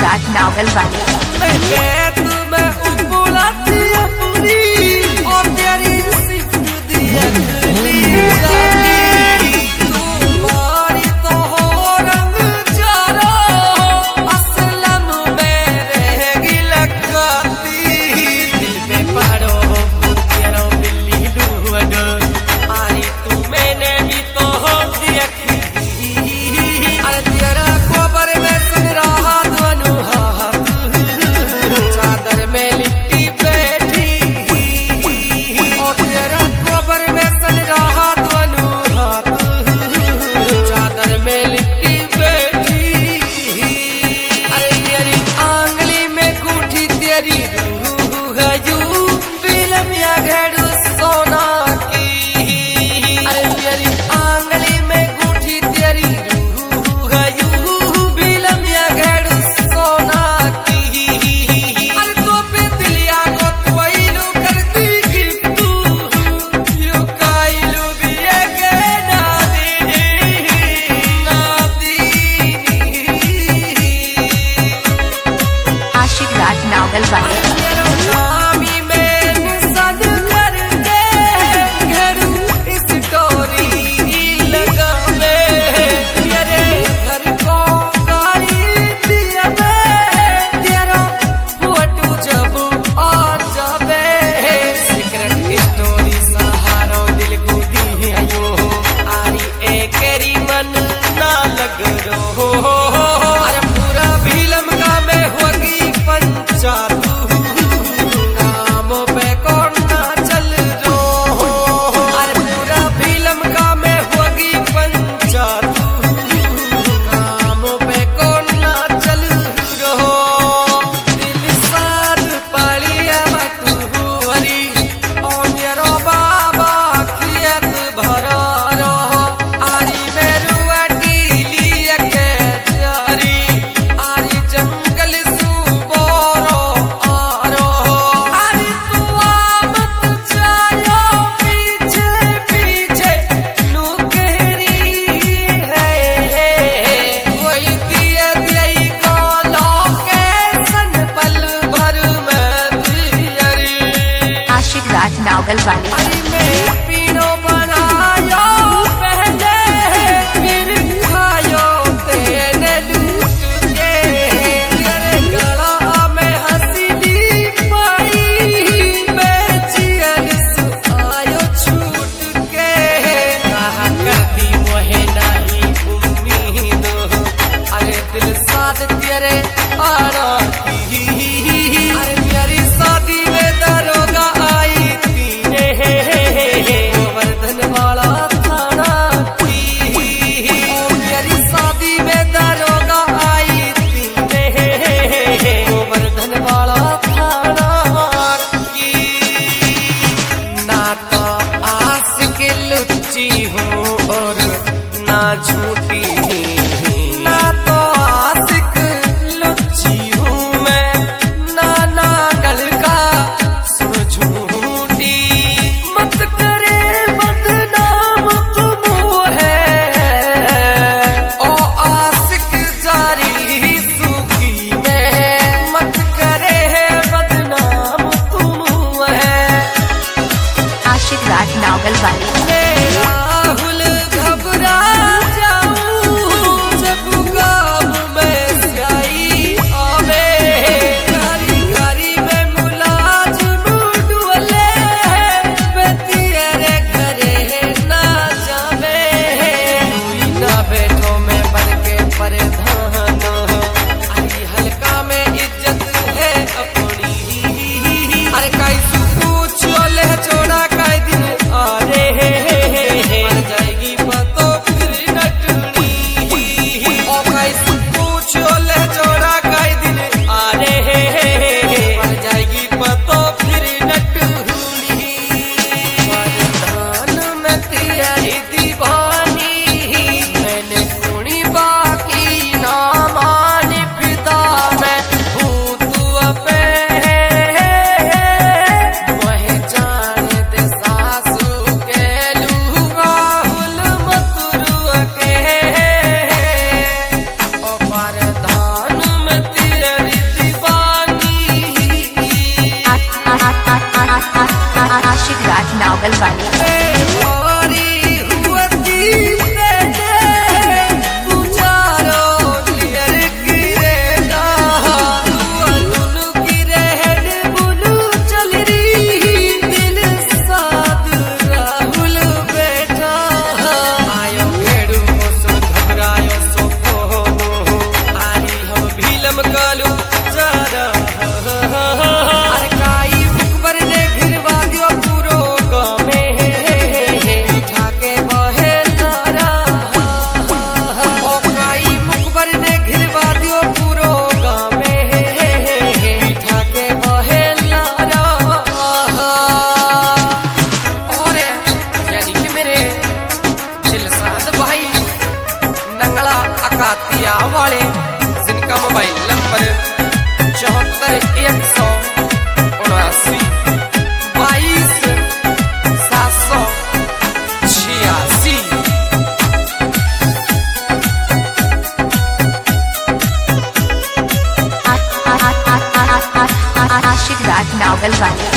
राज नावल वाली राज नावल वाली राज नावल वाली मेरी शादी में दरोगा आई तीने आशिक राज नावल वाली। अकातिया वाले जिनका मोबाइल नंबर 74 179 22 786। आशिक राज नावल वाली।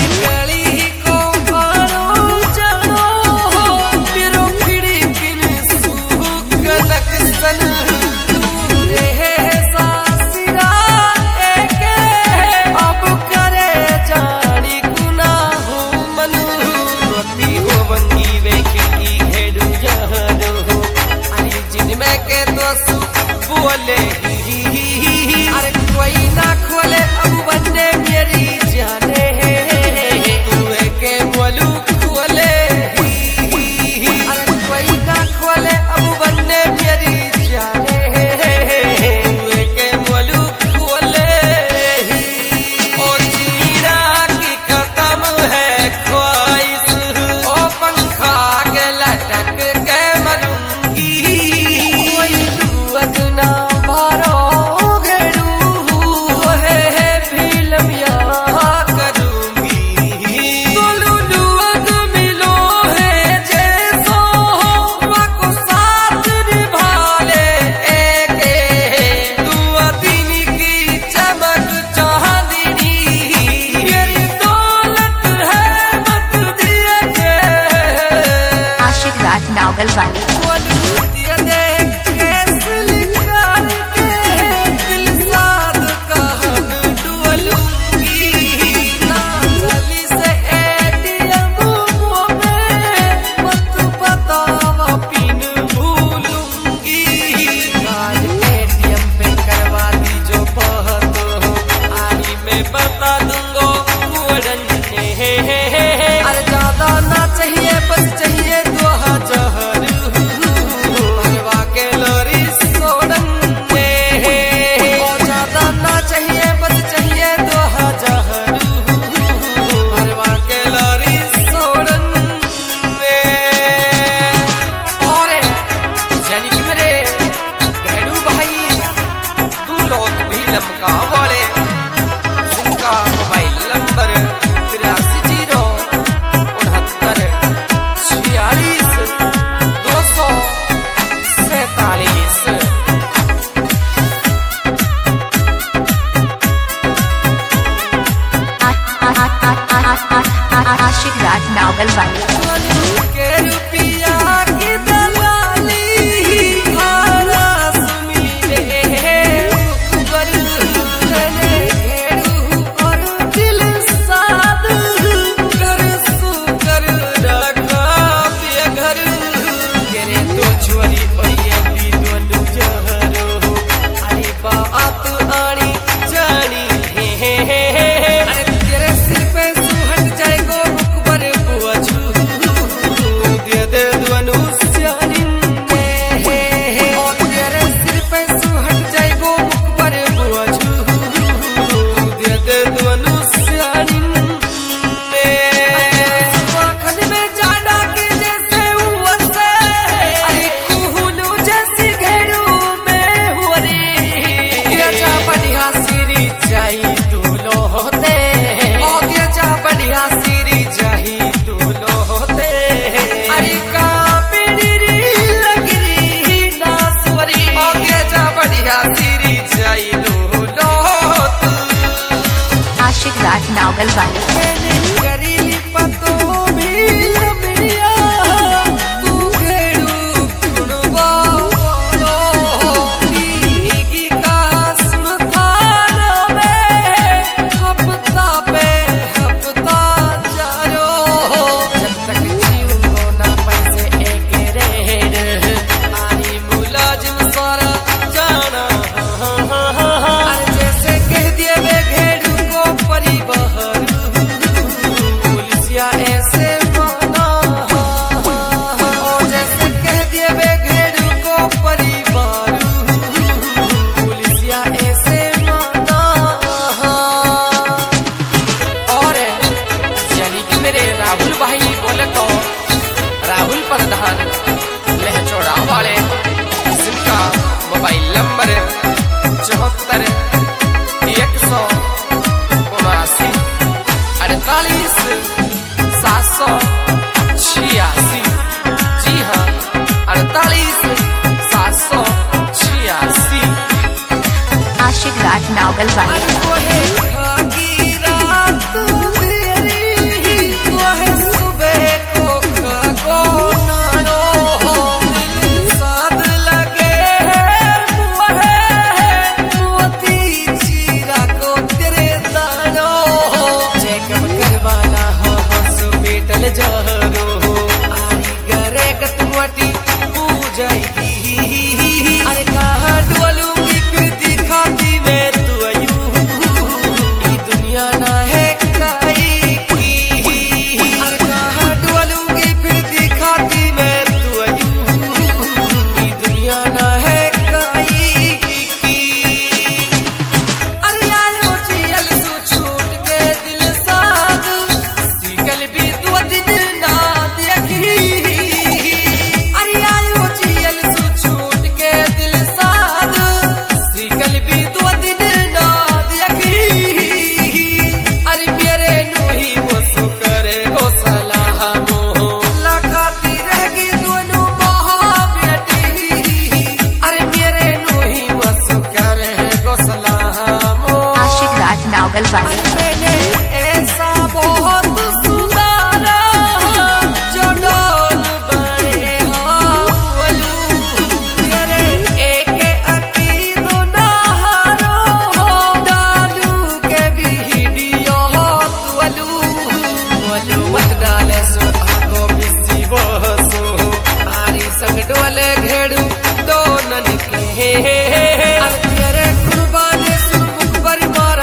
अरे कोई ना खोले अब बंदे मेरी जाने तू के बोलू खोले। अरे कोई ना खोले अब बंदे मेरी जाने तू के बोलू खोले। ओ जीना की खत्म है ख्वाहिश, ओ पंखा के लटक के मरूंगी। कोई दुआत ना नावल वाली। बता दूंगो अरे ज्यादा ना चाहिए बस चाहिए 2000 भरवा के लोरी सोडन में। ज्यादा ना चाहिए बस चाहिए 2000 भरवा के लोरी सोडन में। और यानी कि मेरे घरेलू भाई तू लोग भी लमका वाले मोबाइल नंबर 83 069 46 247। आशिक राज नावल वाली। के रुपया की दलाली खाना सुमीले आशिक राज नावल वाली। आशिक राज नावल वाले अरे कहाँ डुअलूंगी फिर दिखाती मैं तू अयू ये दुनिया ना है काई की। अरे कहाँ डुअलूंगी फिर दिखाती मैं तू अयू ये दुनिया ना है काई की। अरे आयो जियल सु छूट के दिल साध सीकल भी तू दिन ना देखी। नावल वाले ऐसा बहुत सुधारा जो डोल बड़े तेरे एक अकीदो नहारो डालू के वीडियो तुअलू मत डाले सो आगो बिसी बसो आरी संग डोले घेड़ू दोनन के तेरे कुर्बानी सुन पर मारा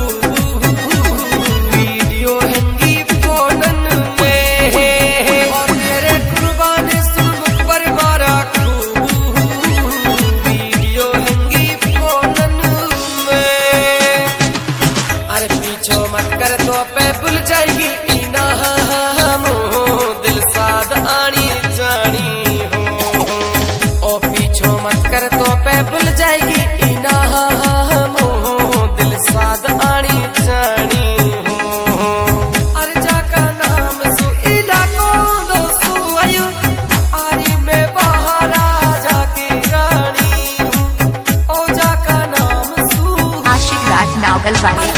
भूल जाएगी इना हमो दिल साध आनी जानी हो ओ पीछो मत कर तो पे भूल जाएगी इना हमो दिल साध आनी जानी हो। अरे जाका नाम सु इला को दो सु आयु आरी में बहारा जाके रानी ओ जाका नाम सु आशिक राज नावल वाले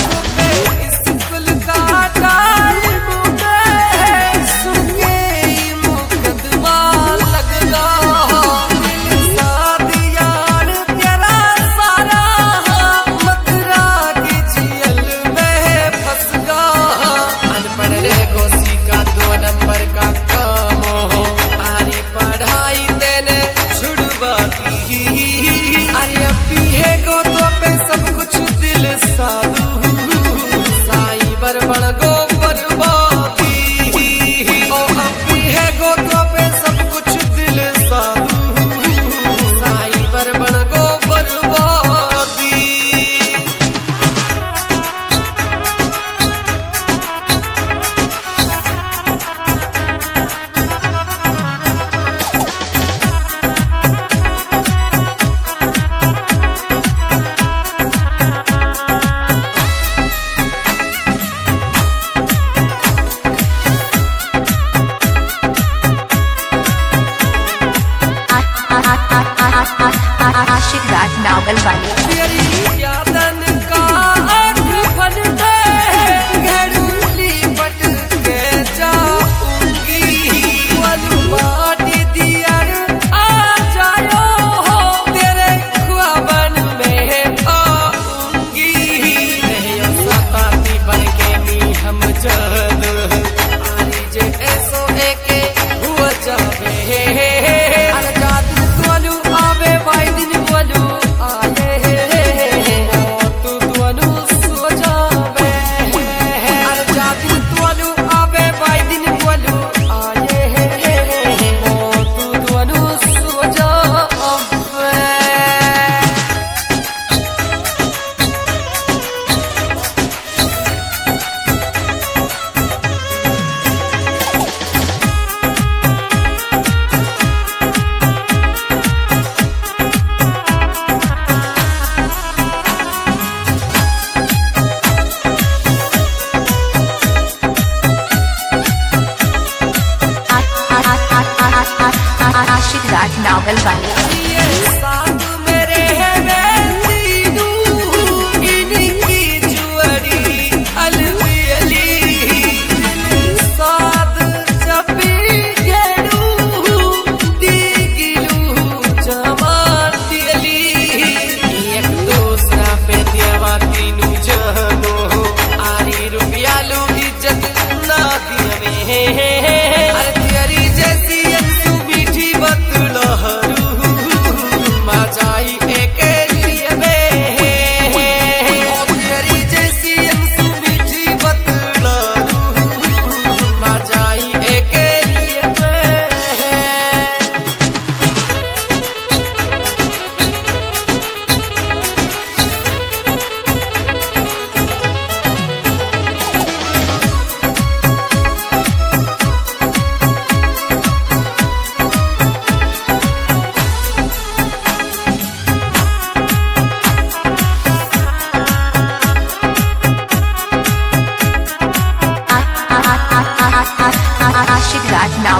आशिक राज नावल वाले यादन का आँख बन दे घड़ूली पट के जाऊंगी वलुमाटी दियर आ जायो हो तेरे ख्वाबन में आऊंगी नहीं सताती बन के मी हम जद आरी जे ऐसो एके हुआ जावे अरे जादू तोलू आवे भाई दिन बोलू राज नावल वाले साथ मेरे है मैं तीनू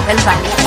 नावगल वाली